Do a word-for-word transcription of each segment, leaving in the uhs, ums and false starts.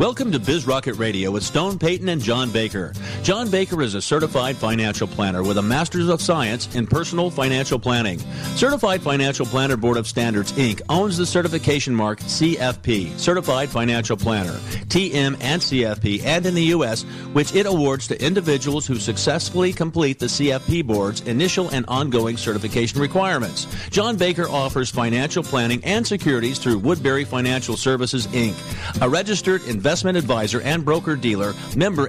Welcome to Biz Rocket Radio with Stone Payton and John Baker. John Baker is a certified financial planner with a Master's of Science in Personal Financial Planning. Certified Financial Planner Board of Standards, Incorporated owns the certification mark C F P, Certified Financial Planner, T M and C F P, and in the U S, which it awards to individuals who successfully complete the C F P Board's initial and ongoing certification requirements. John Baker offers financial planning and securities through Woodbury Financial Services, Incorporated, a registered investment advisor and broker-dealer, member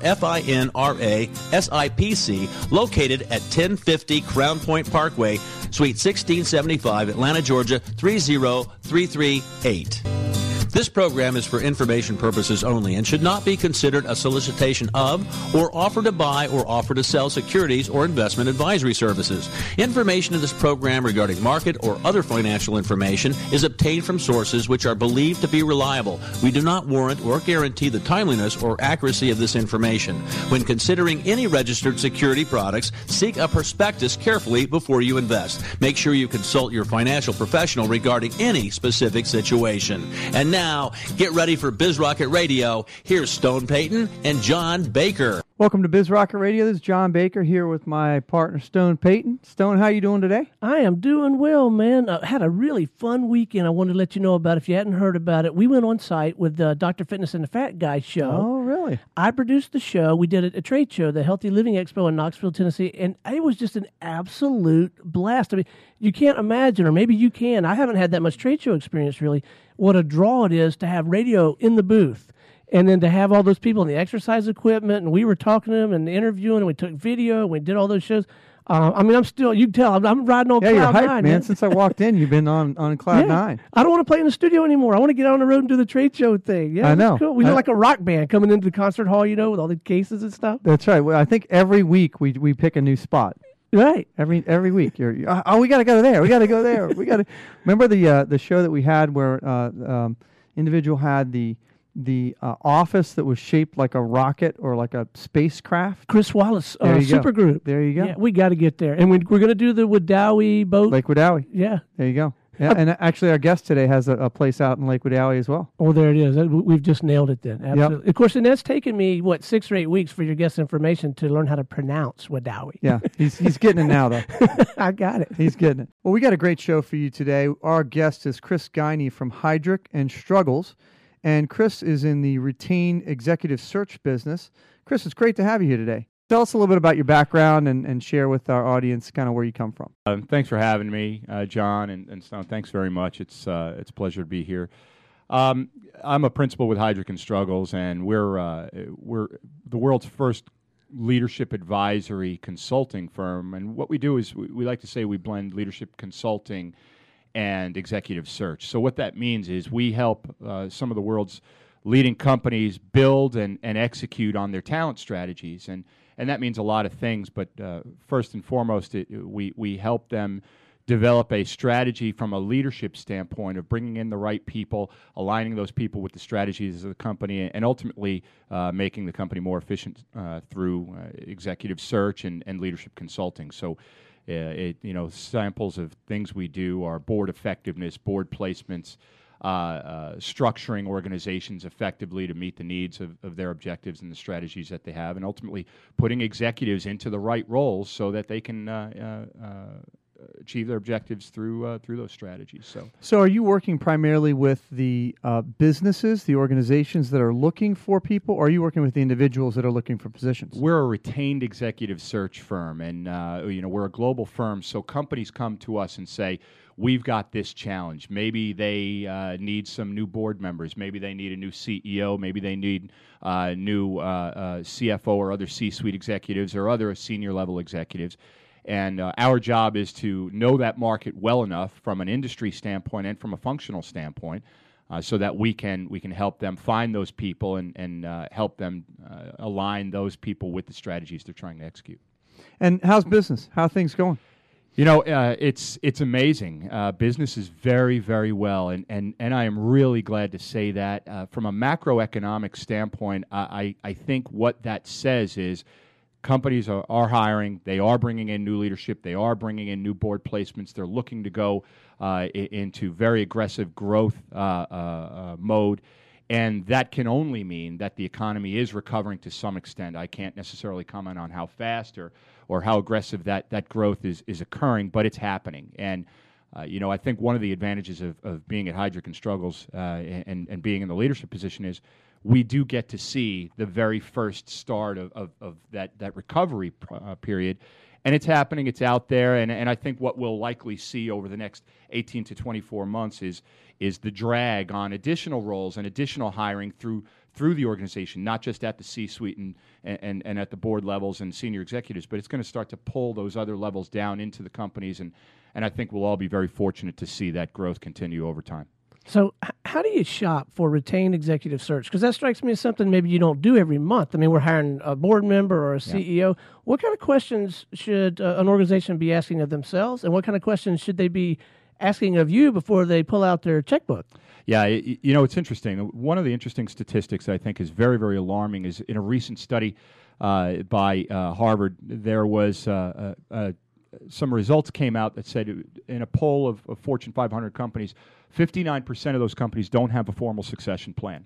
FINRA S I P C, located at ten fifty Crown Point Parkway, Suite sixteen seventy-five, Atlanta, Georgia, three zero three three eight. This program is for information purposes only and should not be considered a solicitation of or offer to buy or offer to sell securities or investment advisory services. Information in this program regarding market or other financial information is obtained from sources which are believed to be reliable. We do not warrant or guarantee the timeliness or accuracy of this information. When considering any registered security products, seek a prospectus carefully before you invest. Make sure you consult your financial professional regarding any specific situation. And now, Now, get ready for Biz Rocket Radio. Here's Stone Payton and John Baker. Welcome to Biz Rocket Radio. This is John Baker here with my partner, Stone Payton. Stone, how you doing today? I am doing well, man. I had a really fun weekend I wanted to let you know about. If you hadn't heard about it, we went on site with the Doctor Fitness and the Fat Guy show. Oh, really? I produced the show. We did a, a trade show, the Healthy Living Expo in Knoxville, Tennessee, and it was just an absolute blast. I mean, you can't imagine, or maybe you can. I haven't had that much trade show experience, really, what a draw it is to have radio in the booth. And then to have all those people in the exercise equipment, and we were talking to them and interviewing, and we took video, and we did all those shows. Uh, I mean, I'm still, you can tell, I'm, I'm riding on yeah, cloud you're hyped, nine. man. man. Since I walked in, you've been on, on cloud yeah. nine. I don't want to play in the studio anymore. I want to get out on the road and do the trade show thing. Yeah, I know. Cool. We I, look like a rock band coming into the concert hall, you know, with all the cases and stuff. That's right. Well, I think every week we we pick a new spot. Right. Every every week. You're, you're oh, we got to go there. We got to go there. We got to. Remember the uh, the show that we had where uh, um, individual had the the uh, office that was shaped like a rocket or like a spacecraft? Chris Wallace, uh, There you go. Supergroup. There you go. Yeah, we got to get there. And we, we're going to do the Wadowee boat. Lake Wadowee. Yeah. There you go. Yeah, and actually our guest today has a, a place out in Lake Wadowee as well. Oh, there it is. We've just nailed it then. Absolutely. Yep. Of course, and that's taken me, what, six or eight weeks for your guest information to learn how to pronounce Wadowee. Yeah, he's he's getting it now, though. I got it. He's getting it. Well, we got a great show for you today. Our guest is Chris Guiney from Heidrick and Struggles, and Chris is in the retained executive search business. Chris, it's great to have you here today. Tell us a little bit about your background and, and share with our audience kind of where you come from. Um, thanks for having me, uh, John and, and Stone. Thanks very much. It's uh, it's a pleasure to be here. Um, I'm a principal with Heidrick and Struggles, and we're uh, we're the world's first leadership advisory consulting firm. And what we do is we, we like to say we blend leadership consulting and executive search. So what that means is we help uh, some of the world's leading companies build and, and execute on their talent strategies. And And that means a lot of things, but uh, first and foremost, it, we, we help them develop a strategy from a leadership standpoint of bringing in the right people, aligning those people with the strategies of the company, and ultimately uh, making the company more efficient uh, through uh, executive search and, and leadership consulting. So, uh, it, you know, samples of things we do are board effectiveness, board placements, Uh, uh, structuring organizations effectively to meet the needs of, of their objectives and the strategies that they have, and ultimately putting executives into the right roles so that they can uh, uh, uh, achieve their objectives through uh, through those strategies. So, so are you working primarily with the uh, businesses, the organizations that are looking for people, or are you working with the individuals that are looking for positions? We're a retained executive search firm, and uh, you know we're a global firm. So companies come to us and say, we've got this challenge. Maybe they uh, need some new board members. Maybe they need a new C E O. Maybe they need uh, new uh, uh, C F O or other C-suite executives or other senior level executives. And uh, our job is to know that market well enough from an industry standpoint and from a functional standpoint uh, so that we can we can help them find those people and, and uh, help them uh, align those people with the strategies they're trying to execute. And how's business? How are things going? You know, uh, it's it's amazing. Uh, business is very, very well, and, and, and I am really glad to say that. Uh, from a macroeconomic standpoint, I, I, I think what that says is companies are, are hiring, they are bringing in new leadership, they are bringing in new board placements, they're looking to go uh, I- into very aggressive growth uh, uh, uh, mode. And that can only mean that the economy is recovering to some extent. I can't necessarily comment on how fast or, or how aggressive that, that growth is, is occurring, but it's happening. And, uh, you know, I think one of the advantages of, of being at Heidrick and Struggles uh, and, and being in the leadership position is we do get to see the very first start of, of, of that, that recovery pr- uh, period. And it's happening, it's out there, and, and I think what we'll likely see over the next eighteen to twenty-four months is is the drag on additional roles and additional hiring through through the organization, not just at the C-suite and, and, and at the board levels and senior executives, but it's going to start to pull those other levels down into the companies, and, and I think we'll all be very fortunate to see that growth continue over time. So h- how do you shop for retained executive search? Because that strikes me as something maybe you don't do every month. I mean, we're hiring a board member or a C E O. Yeah. What kind of questions should uh, an organization be asking of themselves, and what kind of questions should they be asking of you before they pull out their checkbook? Yeah, you, you know, it's interesting. One of the interesting statistics I think is very, very alarming is in a recent study uh, by uh, Harvard, there was uh, uh, uh, some results came out that said in a poll of, of Fortune five hundred companies, fifty-nine percent of those companies don't have a formal succession plan.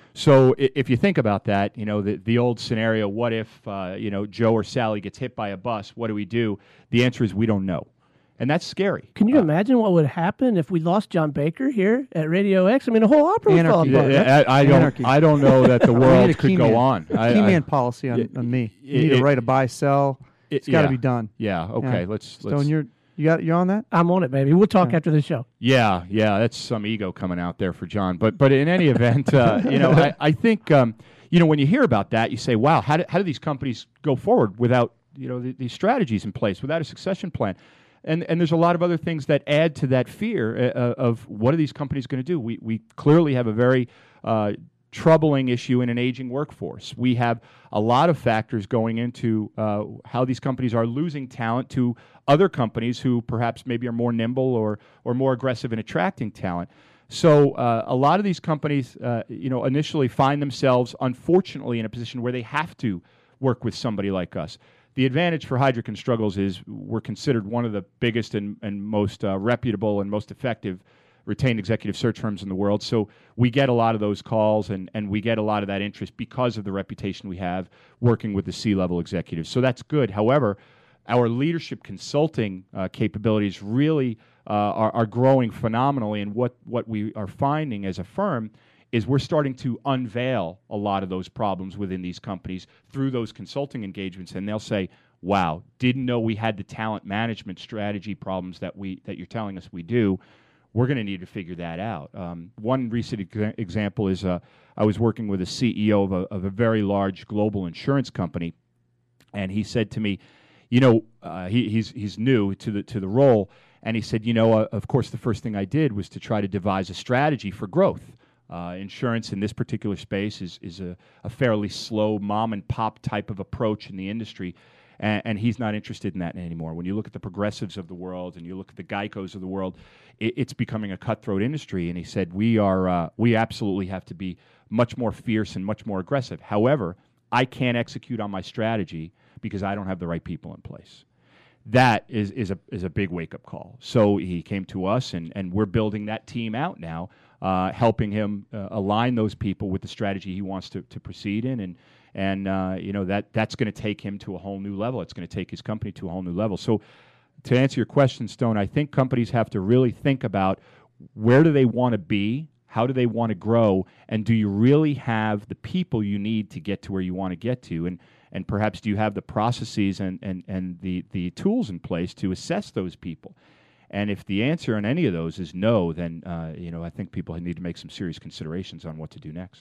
So if you think about that, you know, the, the old scenario, what if, uh, you know, Joe or Sally gets hit by a bus? What do we do? The answer is we don't know. And that's scary. Can you uh, imagine what would happen if we lost John Baker here at Radio X? I mean, the whole opera would fall apart. Yeah, I, I don't. Anarchy. I don't know that the world could go on. A key man policy on, on me. You need it, to write a buy sell. It's got to yeah, be done. Yeah. Okay. Yeah. Let's. Stone, let's you're you got you're on that. I'm on it, baby. We'll talk Yeah. after the show. Yeah, yeah, that's some ego coming out there for John. But but in any event, uh, you know, I, I think um, you know when you hear about that, you say, wow, how do how do these companies go forward without you know the, these strategies in place, without a succession plan? And and there's a lot of other things that add to that fear uh, of what are these companies going to do? We we clearly have a very uh, troubling issue in an aging workforce. We have a lot of factors going into uh, how these companies are losing talent to other companies who perhaps maybe are more nimble or or more aggressive in attracting talent. So uh, a lot of these companies, uh, you know, initially find themselves, unfortunately, in a position where they have to work with somebody like us. The advantage for Heidrick and Struggles is we're considered one of the biggest and, and most uh, reputable and most effective retained executive search firms in the world. So we get a lot of those calls and, and we get a lot of that interest because of the reputation we have working with the C-level executives. So that's good. However, our leadership consulting uh, capabilities really uh, are, are growing phenomenally. And what, what we are finding as a firm is we're starting to unveil a lot of those problems within these companies through those consulting engagements. And they'll say, wow, didn't know we had the talent management strategy problems that we that you're telling us we do. We're going to need to figure that out. Um, one recent ex- example is uh, I was working with a C E O of a, of a very large global insurance company, and he said to me, you know, uh, he, he's he's new to the to the role, and he said, you know, uh, of course, the first thing I did was to try to devise a strategy for growth. Uh, insurance in this particular space is is a, a fairly slow mom and pop type of approach in the industry. And, and he's not interested in that anymore. When you look at the Progressives of the world and you look at the Geicos of the world, it, it's becoming a cutthroat industry. And he said, we are uh, we absolutely have to be much more fierce and much more aggressive. However, I can't execute on my strategy because I don't have the right people in place. That is, is a is a big wake-up call. So he came to us, and, and we're building that team out now, uh, helping him uh, align those people with the strategy he wants to, to proceed in. And And, uh, you know, that that's going to take him to a whole new level. It's going to take his company to a whole new level. So to answer your question, Stone, I think companies have to really think about where do they want to be, how do they want to grow, and do you really have the people you need to get to where you want to get to? And and perhaps do you have the processes and, and, and the, the tools in place to assess those people? And if the answer on any of those is no, then, uh, you know, I think people need to make some serious considerations on what to do next.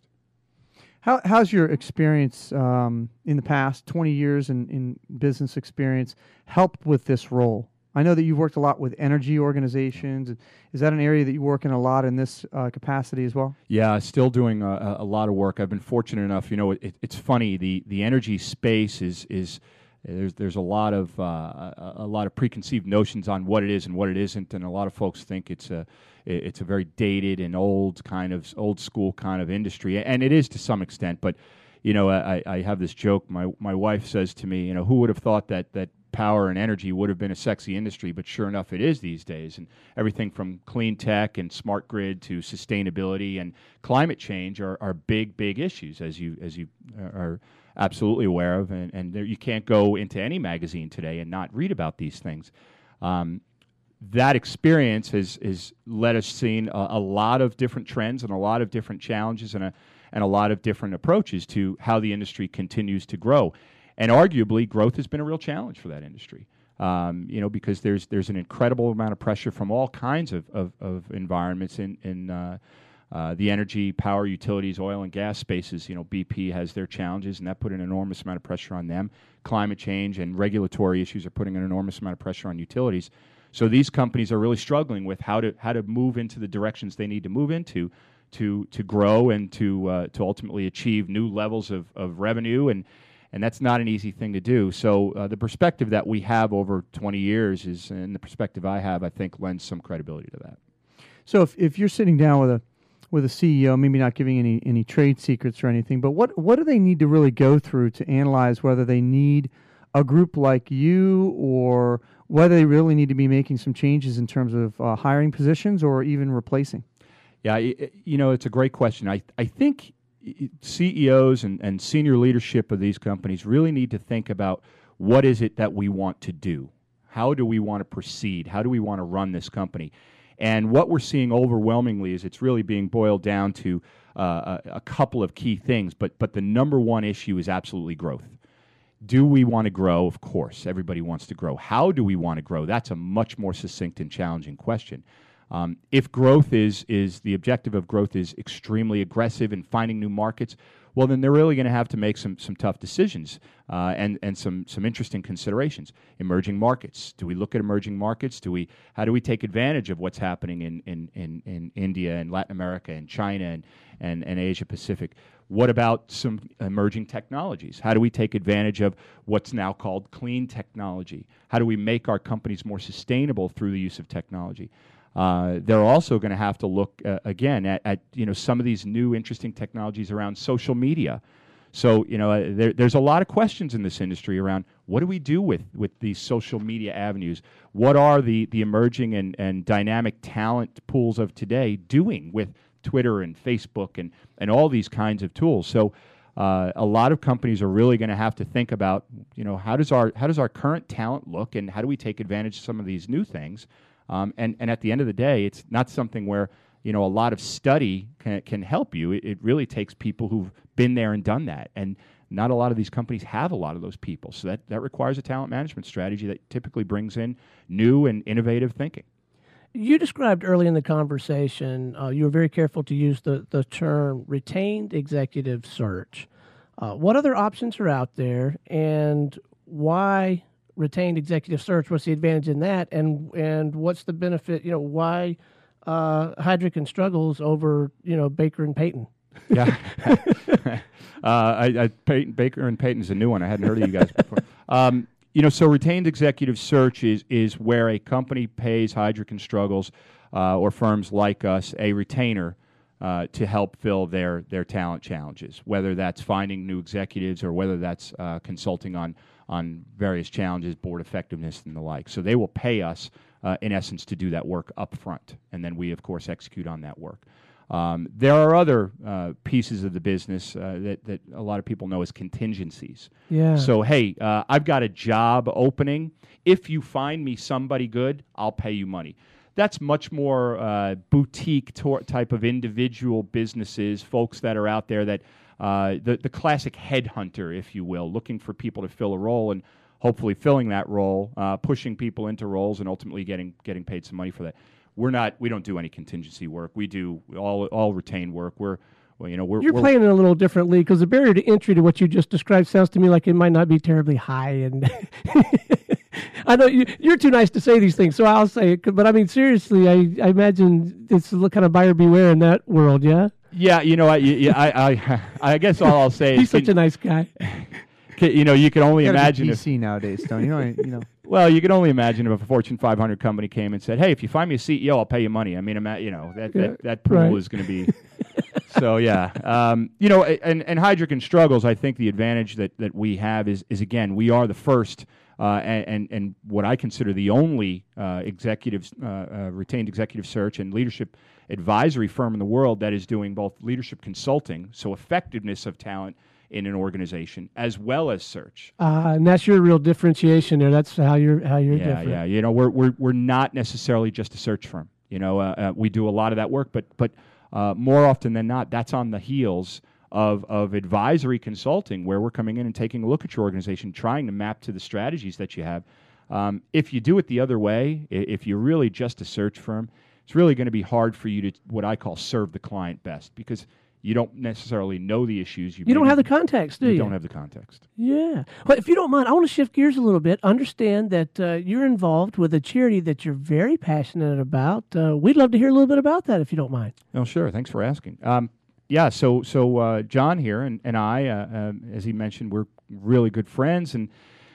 How, how's your experience um, in the past, twenty years in, in business experience, helped with this role? I know that you've worked a lot with energy organizations. Is that an area that you work in a lot in this uh, capacity as well? Yeah, still doing a, a lot of work. I've been fortunate enough. You know, it, it's funny. The the energy space is is there's there's a lot of uh, a, a lot of preconceived notions on what it is and what it isn't, and a lot of folks think it's a it's a very dated and old kind of old school kind of industry, and it is to some extent. But you know, I, I have this joke. My my wife says to me, you know, who would have thought that that power and energy would have been a sexy industry, but sure enough, it is these days. And everything from clean tech and smart grid to sustainability and climate change are, are big, big issues, as you as you are absolutely aware of. And, and there, you can't go into any magazine today and not read about these things. Um, that experience has, has let us see a, a lot of different trends and a lot of different challenges and a, and a lot of different approaches to how the industry continues to grow. And arguably, growth has been a real challenge for that industry, um, you know, because there's there's an incredible amount of pressure from all kinds of, of, of environments in, in uh, uh, the energy, power, utilities, oil and gas spaces. You know, B P has their challenges, and that put an enormous amount of pressure on them. Climate change and regulatory issues are putting an enormous amount of pressure on utilities. So these companies are really struggling with how to how to move into the directions they need to move into to to grow and to uh, to ultimately achieve new levels of, of revenue, and and that's not an easy thing to do. So uh, the perspective that we have over twenty years is, and the perspective I have, I think lends some credibility to that. So if if you're sitting down with a with a C E O, maybe not giving any any trade secrets or anything, but what what do they need to really go through to analyze whether they need a group like you, or whether they really need to be making some changes in terms of uh, hiring positions or even replacing? Yeah, you know, it's a great question. I I think C E Os and, and senior leadership of these companies really need to think about what is it that we want to do? How do we want to proceed? How do we want to run this company? And what we're seeing overwhelmingly is it's really being boiled down to uh, a, a couple of key things, but but the number one issue is absolutely growth. Do we want to grow? Of course, everybody wants to grow. How do we want to grow? That's a much more succinct and challenging question. Um, if growth is is the objective of growth is extremely aggressive in finding new markets, well, then they're really going to have to make some some tough decisions uh, and and some some interesting considerations. Emerging markets. Do we look at emerging markets? Do we how do we take advantage of what's happening in in, in, in India and Latin America and China and, and, and Asia Pacific? What about some emerging technologies? How do we take advantage of what's now called clean technology? How do we make our companies more sustainable through the use of technology? Uh, they're also going to have to look uh, again at, at you know some of these new interesting technologies around social media. So you know uh, there, there's a lot of questions in this industry around what do we do with, with these social media avenues? What are the, the emerging and, and dynamic talent pools of today doing with Twitter and Facebook and, and all these kinds of tools? So uh, a lot of companies are really going to have to think about you know how does our how does our current talent look, and how do we take advantage of some of these new things? Um, and, and at the end of the day, it's not something where you know a lot of study can, can help you. It, it really takes people who've been there and done that. And not a lot of these companies have a lot of those people. So that, that requires a talent management strategy that typically brings in new and innovative thinking. You described early in the conversation, uh, you were very careful to use the, the term retained executive search. Uh, what other options are out there, and why retained executive search? What's the advantage in that, and and what's the benefit? You know, why uh, Heidrick and Struggles over you know Baker and Payton? Yeah, uh, I, I, Payton, Baker and Payton is a new one. I hadn't heard of you guys before. Um, you know, so retained executive search is is where a company pays Heidrick and Struggles uh, or firms like us a retainer uh, to help fill their their talent challenges, whether that's finding new executives or whether that's uh, consulting on. on various challenges, board effectiveness, and the like. So they will pay us, uh, in essence, to do that work up front, and then we, of course, execute on that work. Um, there are other uh, pieces of the business uh, that, that a lot of people know as contingencies. Yeah. So, hey, uh, I've got a job opening. If you find me somebody good, I'll pay you money. That's much more uh, boutique tor- type of individual businesses, folks that are out there that Uh, the, the classic headhunter, if you will, looking for people to fill a role and hopefully filling that role, uh, pushing people into roles and ultimately getting getting paid some money for that. We're not, we don't do any contingency work. We do all all retained work. We're, well, you know, we're you're we're, playing in a little different league, because the barrier to entry to what you just described sounds to me like it might not be terribly high. And I know you, you're too nice to say these things, so I'll say it. But I mean, seriously, I, I imagine it's a kind of buyer beware in that world. Yeah. Yeah, you know, I, yeah, I, I, I guess all I'll say is he's such can, a nice guy. Can, you know, you can only you imagine be if P C nowadays, don't you? Know, you know. Well, you can only imagine if a Fortune five hundred company came and said, "Hey, if you find me a C E O, I'll pay you money." I mean, you know, that yeah, that, that pool right. is going to be. So yeah, um, you know, and and Heidrick and Struggles, I think the advantage that, that we have is is again, we are the first uh, and, and and what I consider the only uh, executive uh, uh, retained executive search and leadership advisory firm in the world that is doing both leadership consulting, so effectiveness of talent in an organization, as well as search. Uh, and that's your real differentiation there. That's how you're how you're yeah, different. Yeah, You know, we're we're we're not necessarily just a search firm. You know, uh, uh, we do a lot of that work, but but uh, more often than not, that's on the heels of of advisory consulting, where we're coming in and taking a look at your organization, trying to map to the strategies that you have. Um, if you do it the other way, if you're really just a search firm, it's really going to be hard for you to, what I call, serve the client best, because you don't necessarily know the issues. You, you don't have the context, do you? You don't have the context. Yeah. Well, if you don't mind, I want to shift gears a little bit. Understand that uh, you're involved with a charity that you're very passionate about. Uh, we'd love to hear a little bit about that, if you don't mind. Oh, sure. Thanks for asking. Um, yeah, so so uh, John here and, and I, uh, um, as he mentioned, we're really good friends, and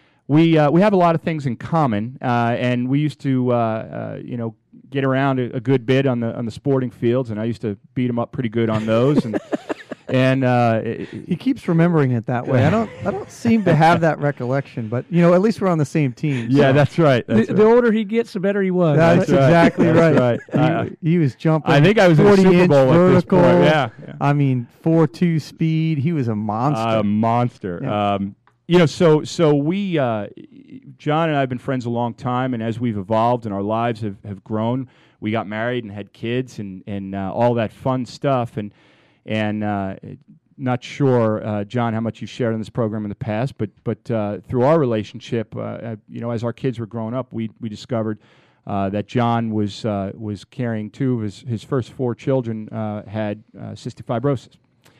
we uh, we have a lot of things in common. Uh, and we used to, uh, uh, you know, get around a, a good bit on the on the sporting fields, and I used to beat him up pretty good on those. and and uh, it, he keeps remembering it that way. I don't I don't seem to have that recollection, but you know, at least we're on the same team. Yeah, so. that's right. That's the, right. the older he gets, the better he was. That's, That's right. exactly That's right. right. He, he was jumping. I think I was in a forty Super inch Bowl vertical. at this point. Yeah, yeah. I mean, four two speed. He was a monster. A monster. Yeah. Um, you know, so so we, uh, John and I have been friends a long time, and as we've evolved and our lives have, have grown, we got married and had kids and and uh, all that fun stuff. And and uh, not sure, uh, John, how much you shared on this program in the past, but but uh, through our relationship, uh, you know, as our kids were growing up, we we discovered uh, that John was uh, was carrying two of his his first four children uh, had uh, cystic fibrosis.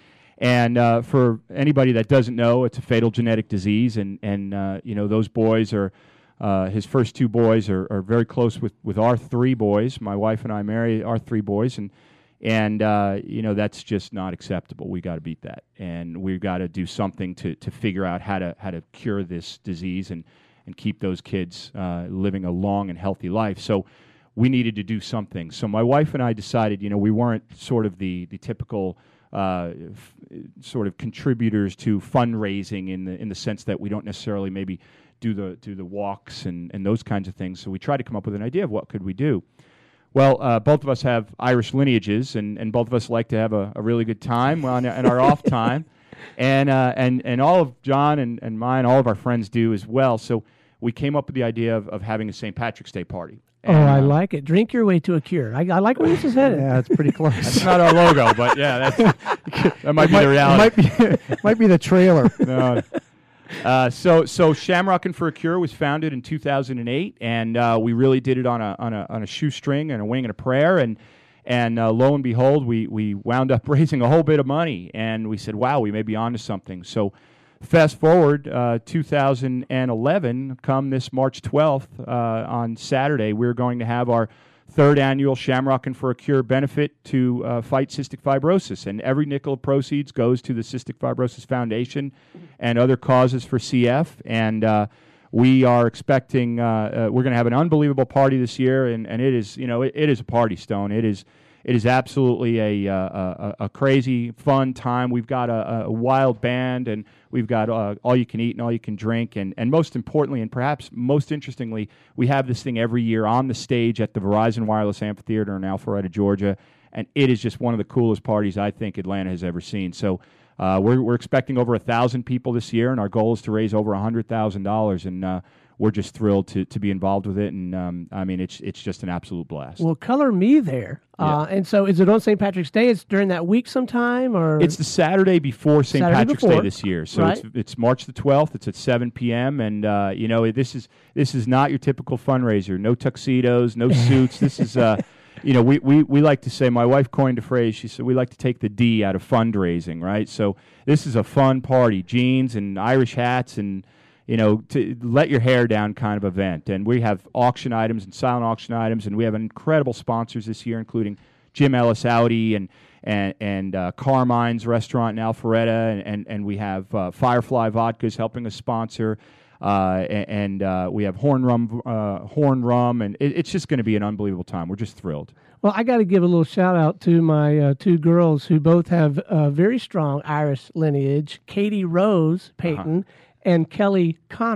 And uh, for anybody that doesn't know, it's a fatal genetic disease, and and uh, you know, those boys are uh, his first two boys are, are very close with, with our three boys. My wife and I marry our three boys, and and uh, you know, that's just not acceptable. We got to beat that, and we've got to do something to, to figure out how to how to cure this disease and and keep those kids uh, living a long and healthy life. So we needed to do something. So my wife and I decided, you know, we weren't sort of the the typical Uh, f- sort of contributors to fundraising in the in the sense that we don't necessarily maybe do the do the walks and, and those kinds of things. So we tried to come up with an idea of what could we do. Well, uh, both of us have Irish lineages, and, and both of us like to have a, a really good time on in our off time, and uh, and and all of John and, and mine, all of our friends do as well. So we came up with the idea of, of having a Saint Patrick's Day party. And, oh, I uh, like it. Drink your way to a cure. I, I like where this is headed. Yeah, it's pretty close. That's not our logo, but yeah, that's that might it be might, the reality. It might be, might be the trailer. No. Uh, so, so Shamrockin' for a Cure was founded in two thousand eight, and uh, we really did it on a on a on a shoestring and a wing and a prayer, and and uh, lo and behold, we we wound up raising a whole bit of money, and we said, wow, we may be onto something. So, fast forward uh, two thousand eleven, come this March twelfth uh, on Saturday, we're going to have our third annual Shamrockin' for a Cure benefit to uh, fight cystic fibrosis. And every nickel of proceeds goes to the Cystic Fibrosis Foundation and other causes for C F. And uh, we are expecting, uh, uh, we're going to have an unbelievable party this year. And, and it is, you know, it, it is a party, Stone. It is It is absolutely a, uh, a a crazy, fun time. We've got a, a wild band, and we've got uh, all you can eat and all you can drink. And, and most importantly, and perhaps most interestingly, we have this thing every year on the stage at the Verizon Wireless Amphitheater in Alpharetta, Georgia. And it is just one of the coolest parties I think Atlanta has ever seen. So uh, we're, we're expecting over one thousand people this year, and our goal is to raise over one hundred thousand dollars. And uh, we're just thrilled to, to be involved with it, and um, I mean, it's it's just an absolute blast. Well, color me there. Yeah. Uh, and so, is it on Saint Patrick's Day? It's during that week sometime, or It's the Saturday before Saint Saturday Patrick's before. Day this year, so Right. it's it's March the twelfth. It's at seven p.m. and uh, you know, this is this is not your typical fundraiser. No tuxedos, no suits. This is. Uh, You know, we, we, we like to say, my wife coined a phrase, she said, we like to take the D out of fundraising, right? So this is a fun party, jeans and Irish hats and, you know, to let your hair down kind of event. And we have auction items and silent auction items, and we have incredible sponsors this year, including Jim Ellis Audi and and, and uh, Carmine's Restaurant in Alpharetta, and, and, and we have uh, Firefly Vodkas helping us sponsor. Uh, and and uh, we have Horn Rum, uh, Horn Rum, and it, it's just going to be an unbelievable time. We're just thrilled. Well, I got to give a little shout out to my uh, two girls who both have uh, very strong Irish lineage: Katie Rose Payton uh-huh. and Kelly Connor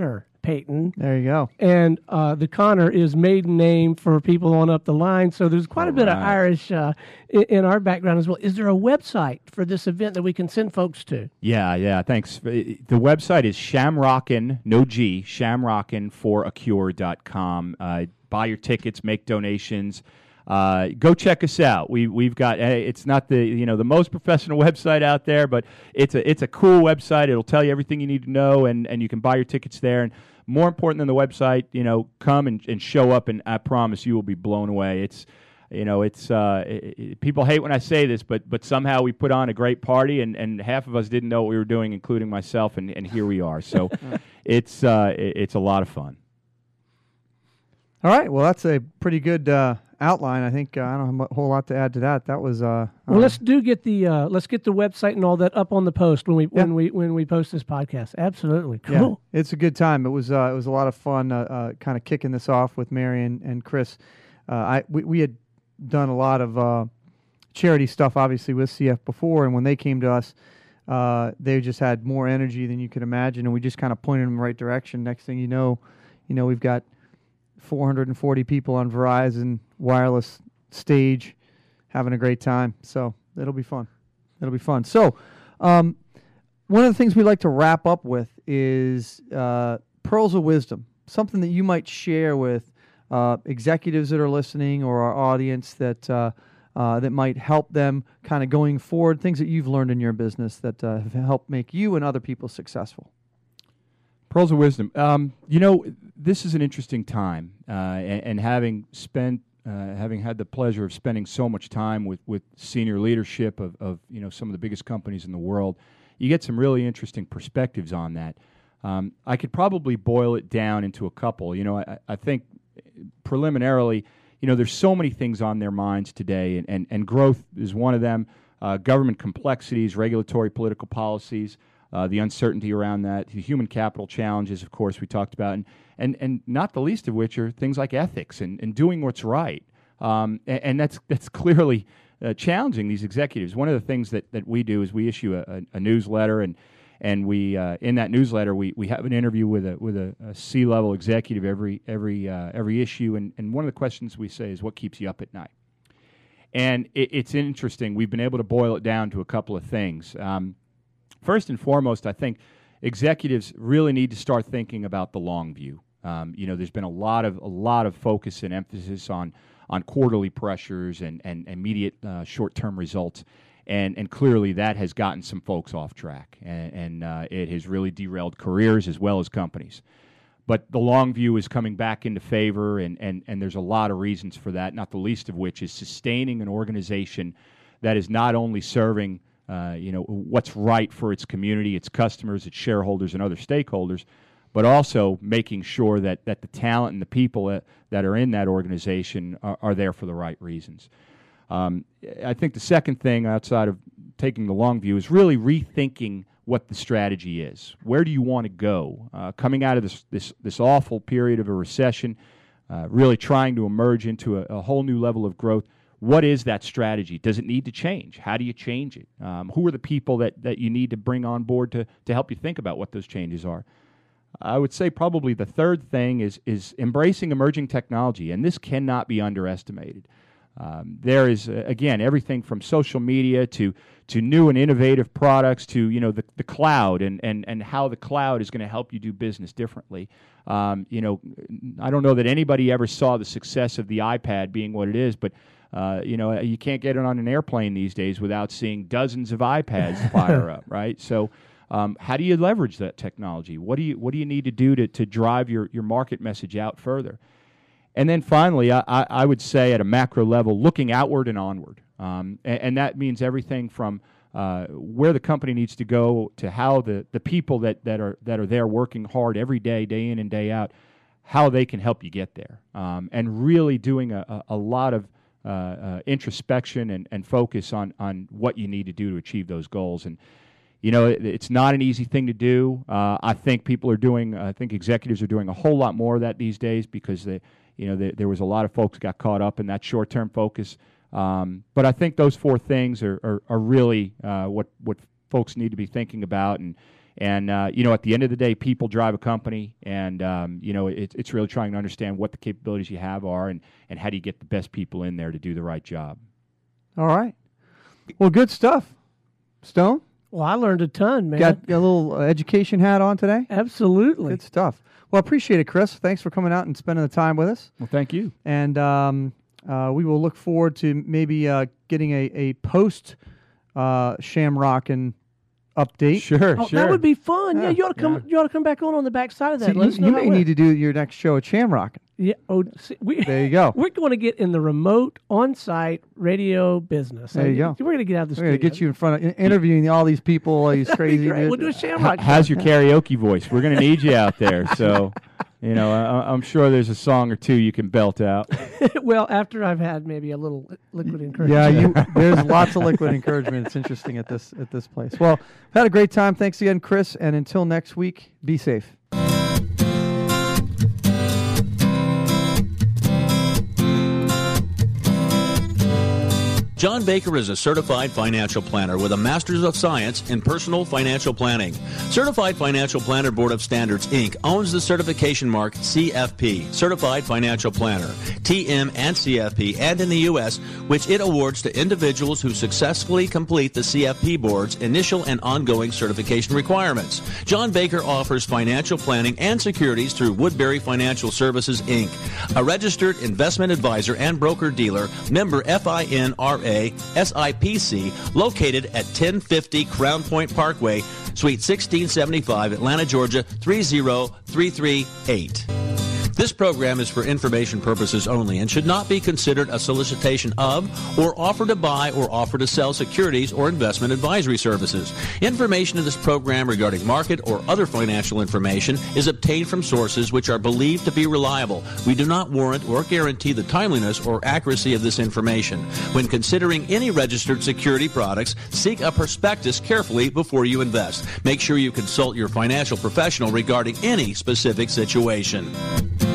Payton. There you go. And uh, the Connor is maiden name for people on up the line. So there's quite All a bit right. of Irish uh, in, in our background as well. Is there a website for this event that we can send folks to? Yeah, yeah, thanks. The website is Shamrockin, no G, shamrockin for a cure dot com. Uh, buy your tickets, make donations. Uh, go check us out. We we've got. Hey, it's not the you know the most professional website out there, but it's a it's a cool website. It'll tell you everything you need to know, and, and you can buy your tickets there. And more important than the website, you know, come and, and show up, and I promise you will be blown away. It's you know it's uh, it, it, people hate when I say this, but but somehow we put on a great party, and, and half of us didn't know what we were doing, including myself, and, and here we are. So it's uh, it, it's a lot of fun. All right. Well, that's a pretty good uh, outline. I think uh, I don't have a whole lot to add to that. That was uh, Well, uh, let's do get the uh, let's get the website and all that up on the post when we when we when we post this podcast. Absolutely cool. Yeah, it's a good time. It was uh, it was a lot of fun. Uh, uh, kind of kicking this off with Mary and, and Chris. Uh, I we, we had done a lot of uh, charity stuff, obviously, with C F before, and when they came to us, uh, they just had more energy than you could imagine, and we just kind of pointed them in the right direction. Next thing you know, you know, we've got four hundred forty people on Verizon wireless stage having a great time. So it'll be fun. It'll be fun. So um, one of the things we like to wrap up with is uh, pearls of wisdom, something that you might share with uh, executives that are listening or our audience that uh, uh, that might help them kind of going forward, things that you've learned in your business that uh, have helped make you and other people successful. Pearls of wisdom. Um, you know, this is an interesting time, uh, and, and having spent, uh, having had the pleasure of spending so much time with, with senior leadership of, of you know some of the biggest companies in the world, you get some really interesting perspectives on that. Um, I could probably boil it down into a couple. You know, I, I think preliminarily, you know, there's so many things on their minds today, and, and, and growth is one of them. Uh, government complexities, regulatory, political policies. Uh, the uncertainty around that, the human capital challenges, of course, we talked about, and and, and not the least of which are things like ethics and, and doing what's right. Um, and, and that's that's clearly uh, challenging these executives. One of the things that, that we do is we issue a, a, a newsletter, and and we uh, in that newsletter we, we have an interview with a with a, a C-level executive every every uh, every issue, and, and one of the questions we say is, what keeps you up at night? And it, it's interesting. We've been able to boil it down to a couple of things. Um, First and foremost, I think executives really need to start thinking about the long view. Um, you know, there's been a lot of a lot of focus and emphasis on on quarterly pressures and and immediate uh, short-term results, and and clearly that has gotten some folks off track, and, and uh, it has really derailed careers as well as companies. But the long view is coming back into favor, and and and there's a lot of reasons for that. Not the least of which is sustaining an organization that is not only serving Uh, you know, what's right for its community, its customers, its shareholders, and other stakeholders, but also making sure that, that the talent and the people that, that are in that organization are, are there for the right reasons. Um, I think the second thing outside of taking the long view is really rethinking what the strategy is. Where do you want to go? Uh, coming out of this, this, this awful period of a recession, uh, really trying to emerge into a, a whole new level of growth. What is that strategy? Does it need to change? How do you change it? Um, who are the people that, that you need to bring on board to, to help you think about what those changes are? I would say probably the third thing is is embracing emerging technology, and this cannot be underestimated. Um, there is, uh, again, everything from social media to to new and innovative products to, you know, the, the cloud and, and, and how the cloud is going to help you do business differently. Um, you know, I don't know that anybody ever saw the success of the iPad being what it is, but Uh, you know, you can't get it on an airplane these days without seeing dozens of iPads fire up, right? So, um, how do you leverage that technology? What do you What do you need to do to, to drive your, your market message out further? And then finally, I, I would say at a macro level, looking outward and onward, um, and, and that means everything from uh, where the company needs to go to how the, the people that, that are that are there working hard every day, day in and day out, how they can help you get there, um, and really doing a, a, a lot of Uh, uh, introspection and, and focus on, on what you need to do to achieve those goals. And, you know, it, it's not an easy thing to do. Uh, I think people are doing, I think executives are doing a whole lot more of that these days because, they, you know, they, there was a lot of folks got caught up in that short-term focus. Um, but I think those four things are, are, are really uh, what, what folks need to be thinking about. And, And, uh, you know, at the end of the day, people drive a company, and, um, you know, it, it's really trying to understand what the capabilities you have are and, and how do you get the best people in there to do the right job. All right. Well, good stuff. Stone? Well, I learned a ton, man. Got a little uh, education hat on today? Absolutely. Good stuff. Well, I appreciate it, Chris. Thanks for coming out and spending the time with us. Well, thank you. And um, uh, we will look forward to maybe uh, getting a, a post uh, Shamrock and update. Sure, Oh, sure. that would be fun. Yeah, Yeah, you ought to come. yeah. You ought to come back on on the back side of that. See, Let you us know you how may it need went. to do your next show at Shamrock. Yeah. Oh, see, we, There you go. We're going to get in the remote on-site radio business. There you go. We're going to get out of the We're going to studio. get you in front of interviewing all these people, all these That'd be crazy. great. We'll do a Shamrock. How's your karaoke voice? We're going to need you out there. So, you know, I, I'm sure there's a song or two you can belt out. Well, after I've had maybe a little li- liquid Yeah, encouragement. you, there's lots of liquid encouragement. It's interesting at this at this place. Well, I've had a great time. Thanks again, Chris. And until next week, be safe. John Baker is a certified financial planner with a Master's of Science in Personal Financial Planning. Certified Financial Planner Board of Standards, Incorporated owns the certification mark C F P, Certified Financial Planner, T M and C F P, and in the U S, which it awards to individuals who successfully complete the C F P Board's initial and ongoing certification requirements. John Baker offers financial planning and securities through Woodbury Financial Services, Incorporated, a registered investment advisor and broker-dealer, member F I N R A, S I P C, located at ten fifty Crown Point Parkway, Suite sixteen seventy-five, Atlanta, Georgia, three zero three three eight. This program is for information purposes only and should not be considered a solicitation of or offer to buy or offer to sell securities or investment advisory services. Information in this program regarding market or other financial information is obtained from sources which are believed to be reliable. We do not warrant or guarantee the timeliness or accuracy of this information. When considering any registered security products, seek a prospectus carefully before you invest. Make sure you consult your financial professional regarding any specific situation.